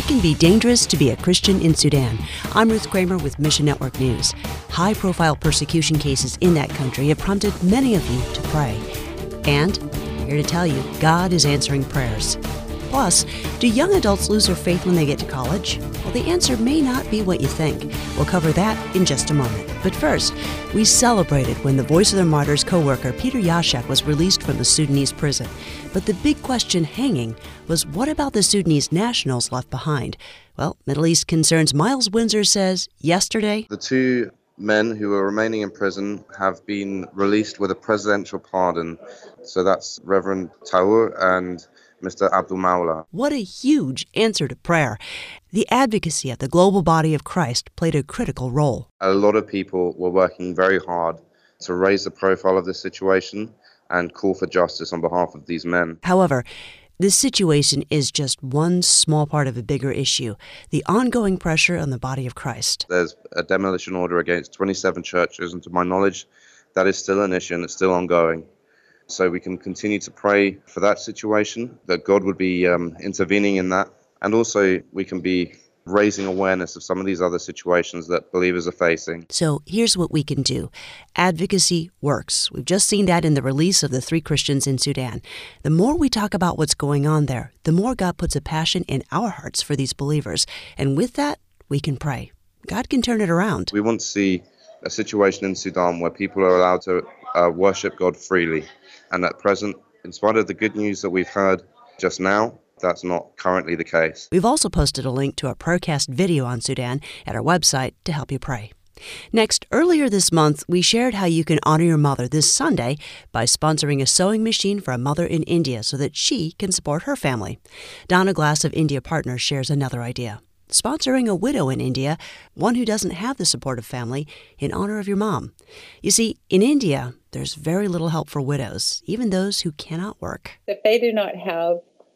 can be dangerous to be a Christian in Sudan. I'm Ruth Kramer with Mission Network News. High-profile persecution cases in that country have prompted many of you to pray. And we're here to tell you, God is answering prayers. Plus, do young adults lose their faith when they get to college? Well, the answer may not be what you think. We'll cover that in just a moment. But first, we celebrated when the Voice of the Martyrs co-worker Peter Yashak was released from the Sudanese prison. But the big question hanging was, what about the Sudanese nationals left behind? Well, Middle East Concerns Miles Windsor says yesterday, the two men who are remaining in prison have been released with a presidential pardon. So that's Reverend Taur and Mr. Abdul Maula. What a huge answer to prayer. The advocacy of the global body of Christ played a critical role. A lot of people were working very hard to raise the profile of this situation and call for justice on behalf of these men. However, this situation is just one small part of a bigger issue, the ongoing pressure on the body of Christ. There's a demolition order against 27 churches, and to my knowledge, that is still an issue and it's still ongoing. So we can continue to pray for that situation, that God would be intervening in that. And also we can be raising awareness of some of these other situations that believers are facing. So here's what we can do. Advocacy works. We've just seen that in the release of the 3 Christians in Sudan. The more we talk about what's going on there, the more God puts a passion in our hearts for these believers. And with that, we can pray. God can turn it around. We want to see a situation in Sudan where people are allowed to worship God freely. And at present, in spite of the good news that we've heard just now, that's not currently the case. We've also posted a link to a Prayercast video on Sudan at our website to help you pray. Next, earlier this month, we shared how you can honor your mother this Sunday by sponsoring a sewing machine for a mother in India so that she can support her family. Donna Glass of India Partners shares another idea. Sponsoring a widow in India, one who doesn't have the supportive family, in honor of your mom. You see, in India, there's very little help for widows, even those who cannot work. If they do not have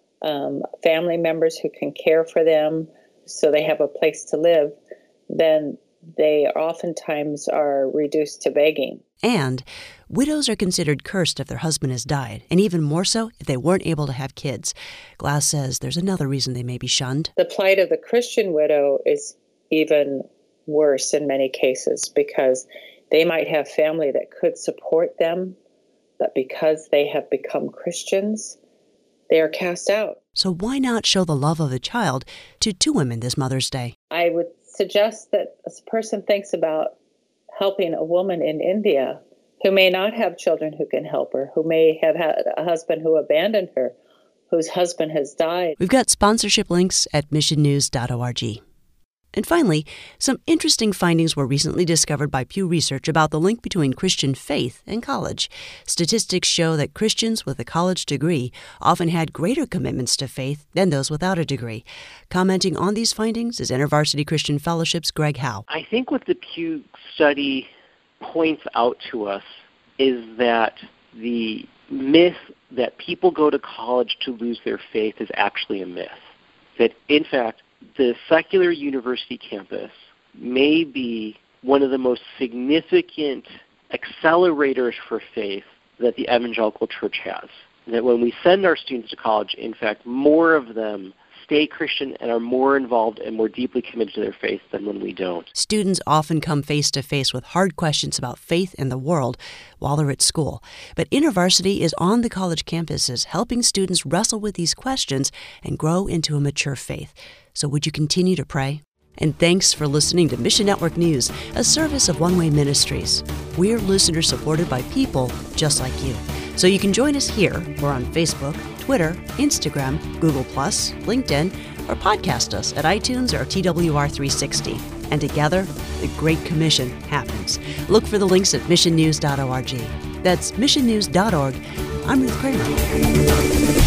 family members who can care for them so they have a place to live, then they oftentimes are reduced to begging. And widows are considered cursed if their husband has died, and even more so if they weren't able to have kids. Glass says there's another reason they may be shunned. The plight of the Christian widow is even worse in many cases because they might have family that could support them, but because they have become Christians, they are cast out. So why not show the love of a child to 2 women this Mother's Day? I would suggest that a person thinks about helping a woman in India who may not have children who can help her, who may have had a husband who abandoned her, whose husband has died. We've got sponsorship links at missionnews.org. And finally, some interesting findings were recently discovered by Pew Research about the link between Christian faith and college. Statistics show that Christians with a college degree often had greater commitments to faith than those without a degree. Commenting on these findings is InterVarsity Christian Fellowship's Greg Howe. I think what the Pew study points out to us is that the myth that people go to college to lose their faith is actually a myth. That, in fact, the secular university campus may be one of the most significant accelerators for faith that the evangelical church has. That when we send our students to college, in fact, more of them stay Christian and are more involved and more deeply committed to their faith than when we don't. Students often come face to face with hard questions about faith and the world while they're at school. But InterVarsity is on the college campuses helping students wrestle with these questions and grow into a mature faith. So would you continue to pray? And thanks for listening to Mission Network News, a service of One Way Ministries. We're listeners supported by people just like you. So you can join us here or on Facebook, Twitter, Instagram, Google+, LinkedIn, or podcast us at iTunes or TWR360. And together, the Great Commission happens. Look for the links at missionnews.org. That's missionnews.org. I'm Ruth Kramer.